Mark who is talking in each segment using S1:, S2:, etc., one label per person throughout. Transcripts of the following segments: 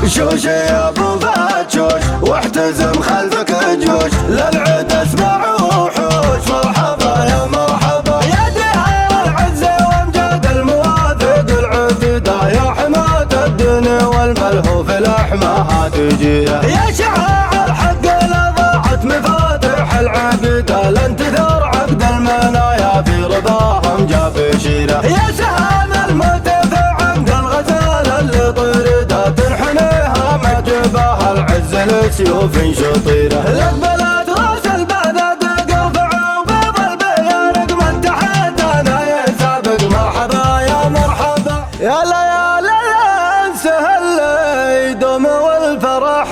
S1: شوش يا ابو فتشوش واحتزم خلفك جيوش للعد اسمع وحوش. مرحبا يا مرحبا يا دهر العزة وامجاد المواثق العتدة يا حماة الدين والملهوف الاحماها تجيه يا شعاع الحق لا ضاعت مفاتح العقدة لن تثار عقد المنايا في رضاهم جاب شيره يا سهام الموت في عقد الغزال اللي طرده تنحنيها مجبها العز لسيوف شطيره لك بلاد راس البلد قرفع وبيض البيارق من تحت انا يسابق. مرحبا يا مرحبا يا ليالي سهل يدوم والفرح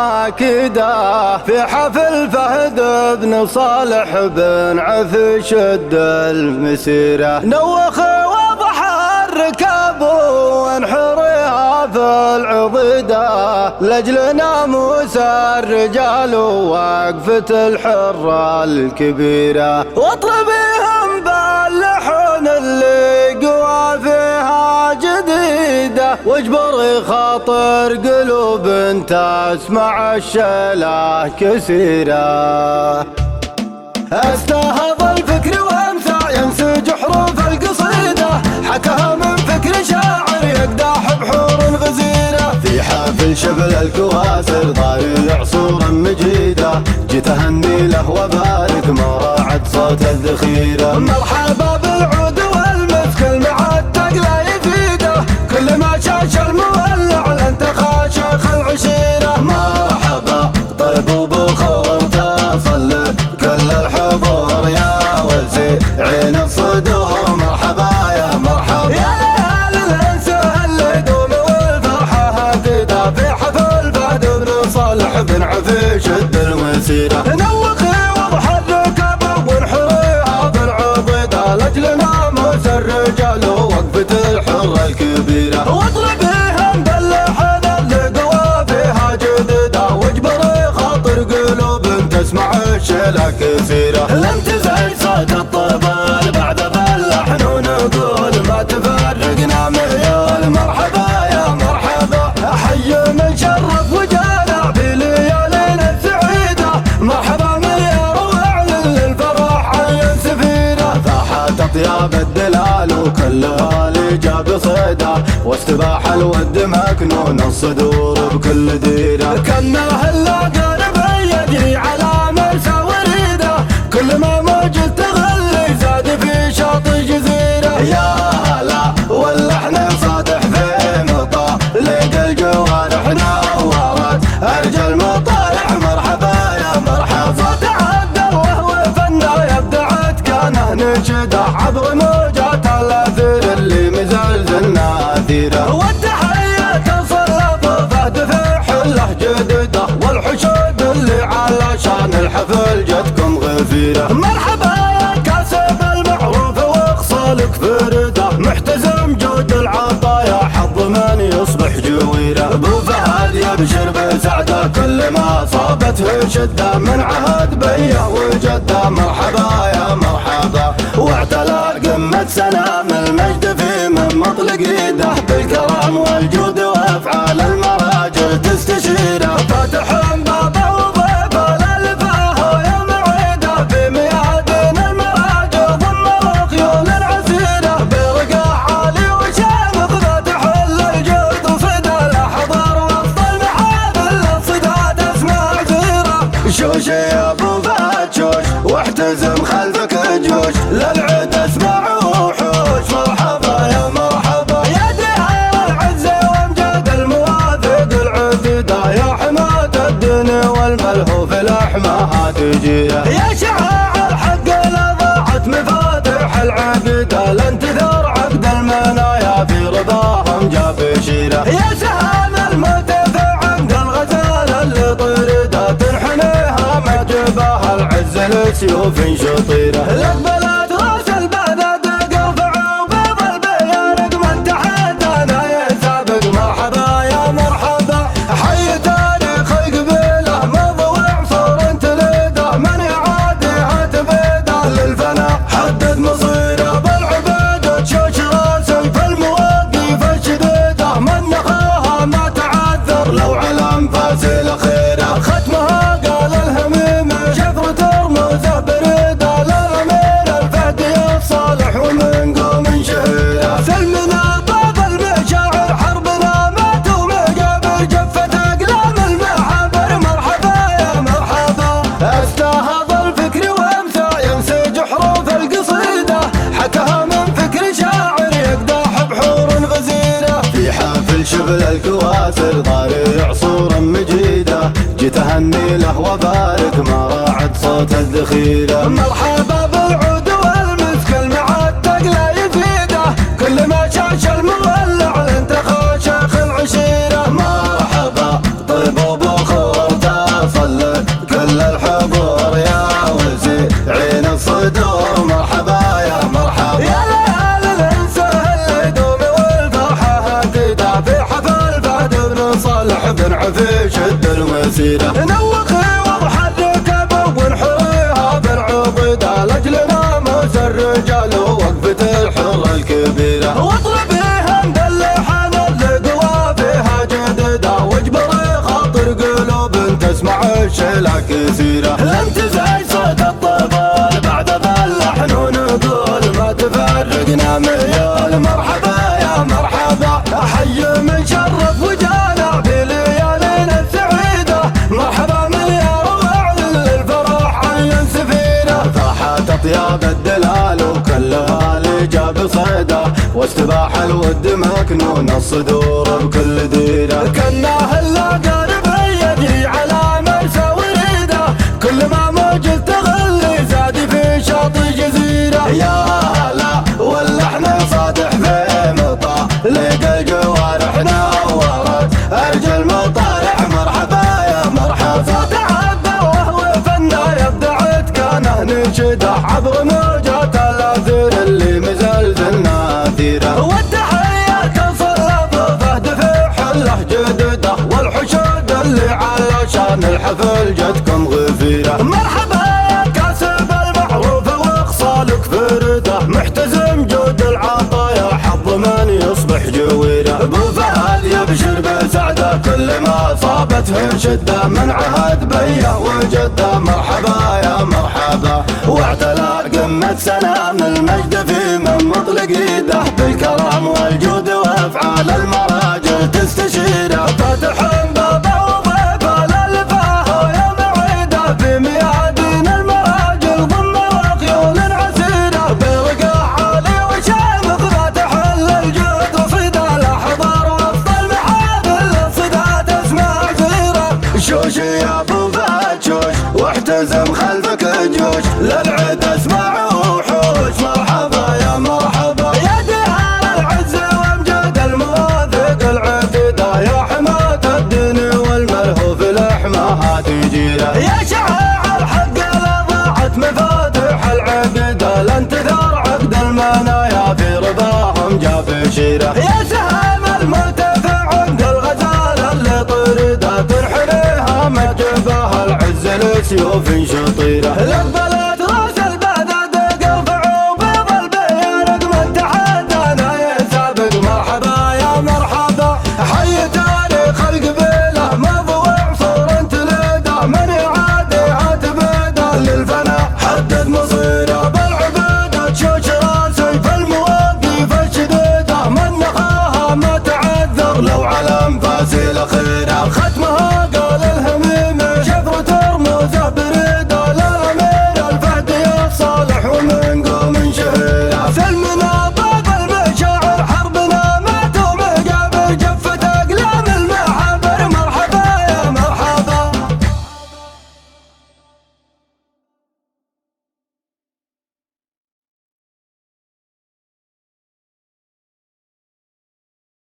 S1: اكيده في حفل فهد بن صالح بن عفش شد المسيره نوخ وضح الركاب وانحرها في العضيده لاجل ناموس الرجال ووقفه الحره الكبيره واطربيهم باللحون اللي قوى فيها جديده واجبري خاطر قلوب تسمع الشيله كثيره. استهض الفكر وامسى ينسج حروف القصيده حكاها من فكر شاعر يقدح بحور غزيره في حافل شبل الكواسر ضايل عصورا مجيده جيت اهني له وبارك ما راعت صوت الذخيره. مرحبا بالعود والمسك المعتق لا يفيده كل ما شاش المولع لانت خاشخ العشيره. مرحبا طيب وبخور تصل كل الحضور يا ولسي عين الصدور. مرحبا يا مرحبا يا ليالي الانس اللي يدوم والفرحه كذا في حفل فهد بن صالح بن عفش شد المسيره نوخي وضح الركب وانحريها في العضيده لاجل ناموس الرجال ووقفه الحره الكبيره واطربيهم باللحن اللي قوى فيها جدده واجبري خاطر قلوب تسمع الشيله كثيره. لم تزعج صوت الطبال بعد باللحن ونقول ما تفرقنا ميول. مرحبا يا مرحبا حي من شرف وجانا في ليالينا السعيده مرحبا ميار واعلن للفرح عين سفيره فاحت اطياب الدلال وكلها لي جاب صيده واستباح الود مكنون الصدور بكل ديره كانه اللاقارب يجري على مرسى وريده كل ما موجود تغلي زاد في شاطئ جزيره. يا هلا واللحن صادح في مطالق الجوارح نورت ارجل مطالع. مرحبا يا مرحبا صوت عدل وهو فنه يبدعت كانه نشده عبر موجات الاثير اللي مزلزل ناثيره والتحيه تصل فهد في حله جديده والحشود اللي على شان الحفل جتكم غفيره. مرحبا يا كاسب المعروف واخصالك فرده محتزم جود العطايا حظ من يصبح جويره. ابو فهد يبشر بسعده كل ما صابته شده من عهد بيه وجده. مرحبا يا مرحبا واعتلى قمه سلام المجد في من مطلق يده بالكرم والجود وافعال المراجل تستشيره فاتح بابه وضيفه للفاه يا معيده في ميادين المراجل ضم الخيول العسيره برقع عالي وشامخ ذات حل الجود وصدى الاحضار وسط المحافل الصداد اسمع زيره. شوش يا ابو فتشوش واحتزم خلفك جيوش للعد اسمع وحوش. مرحبا يا مرحبا يا دهر العزة وامجاد المواثق العتدة يا حماة الدين والملهوف الاحماها تجيه يا شعاع الحق لا ضاعت مفاتح العقدة لن تثار عقد المنايا في رضاهم جاب شيره يا سهام الموت في عقد الغزال اللي طرده تنحنيها مجبها العز لسيوف شطيره لك بلاد راس البلد قرفع وبيض البيارق من تحت انا يسابق. مرحبا يا مرحبا حي تاريخ قبيله مضوع صور تليده من يعاديها تبيده للفنا حدد مصيره بالعبيده تشوش راسك في المواقف الشديده من نخاها ما تعذر لو الغالي عصور مجيده، جيت اهني له وبارك ما راعد صوت الذخيره. مرحبا بالعود والمسك المعتق لا يفيده، كل ما شاش المولع لانتخى شيخ العشيره. مرحبا طيب وبخور تصل كل الحضور يا وزيعين الصدور. مرحبا يا مرحبا يا ليال الانسه اللي يدوم والفرحه اكيده، في حفل فهد بن صالح بن عفيش شد المسيره. نوخي واضحى الركب ونحريها بالعقيده، لاجل ناموس الرجال ووقفه الحر الكبيره. واطلبيها مدلحان القوى فيها جدده، واجبري خاطر قلوب تسمع الشيلة كثيره. لم تزعج صوت الطبال بعد ذا اللحن ونقول ما تفرقنا ميال. مرحبا يا مرحبا حي من شرف وجانا في ليالينا السعيده. مرحبا مليار واعلن للفرح عين سفينه، فاحت اطياب الدلال وكلها الاجاب صيده، واستباح الود مكنون الصدور بكل ديره. كناه الاقارب يجري على مرسى وريده، كل ما موجود تغلي زادي في شاطئ جزيره. يا هلا واللحن صادح في مطا لقى الجوارح نورت ارجل مطارح. مرحبا يا مرحبا صوت عبده وهو فنان يبدع كانه نشده، عبر موجات الاثير اللي مزلزل ناثيره. والتحيه كان صلب فهد في حله جدده، والحشود اللي على شان الحفل جدكم غفيره. مرحبا يا كاسب المعروف واخصالك فرده، محتزم جود العطايا حظ من يصبح جويره. ابو فهد يبشر بسعده كل ما صابته شده، من عهد بيه وجده. مرحبا يا مرحبا واعتلى قمه سلام المجد في من مطلق يده، بالكرم والجود وافعال المراجل تستشيره. فاتح بابا وضيفه للفاه يا معيده، في ميادين المراجل ضم وخيول عسيره. برقع عالي وشامخ فاتح للجود وصيده، الاحضار وسط المحافل صدات اسماء كثيره. شوشي يا ابو فهد شوش واحتزم خلفك جوش، للعد اسمع وحوش. مرحبا يا مرحبا يا دهان العز وامجاد المواثق العتيده، يا حماة الدين والملهوف الاحماها تجيره. يا شعاع الحق لا ضاعت مفاتيح العقيده، لن تثار عقد المنايا في رضاهم جاب شيره. يا سهام المرتفع عند الغزال اللي طريده، تنحنيها مجبها العز لسيوف شطيره.